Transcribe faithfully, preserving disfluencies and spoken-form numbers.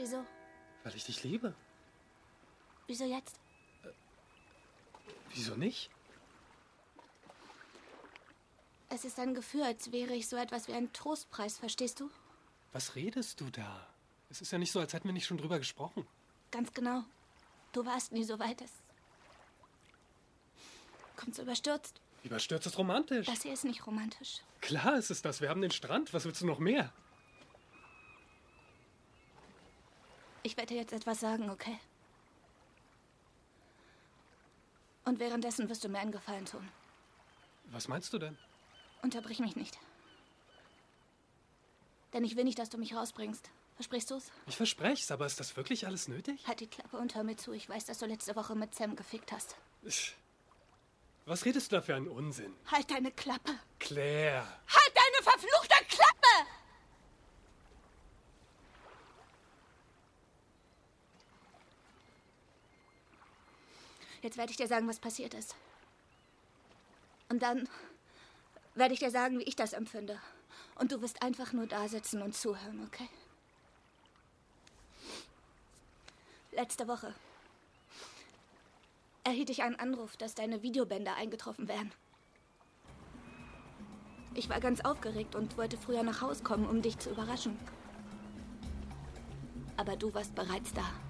Wieso? Weil ich dich liebe. Wieso jetzt? Äh, wieso nicht? Es ist ein Gefühl, als wäre ich so etwas wie ein Trostpreis, verstehst du? Was redest du da? Es ist ja nicht so, als hätten wir nicht schon drüber gesprochen. Ganz genau. Du warst nie so weit. Es kommt so überstürzt. Überstürzt ist romantisch. Das hier ist nicht romantisch. Klar ist es das. Wir haben den Strand. Was willst du noch mehr? Ich werde dir jetzt etwas sagen, okay? Und währenddessen wirst du mir einen Gefallen tun. Was meinst du denn? Unterbrich mich nicht. Denn ich will nicht, dass du mich rausbringst. Versprichst du's? Ich verspreche aber ist das wirklich alles nötig? Halt die Klappe und hör mir zu. Ich weiß, dass du letzte Woche mit Sam gefickt hast. Was redest du da für einen Unsinn? Halt deine Klappe. Claire. Halt deine verfluchte Klappe! Jetzt werde ich dir sagen, was passiert ist. Und dann werde ich dir sagen, wie ich das empfinde. Und du wirst einfach nur da sitzen und zuhören, okay? Letzte Woche erhielt ich einen Anruf, dass deine Videobänder eingetroffen wären. Ich war ganz aufgeregt und wollte früher nach Hause kommen, um dich zu überraschen. Aber du warst bereits da.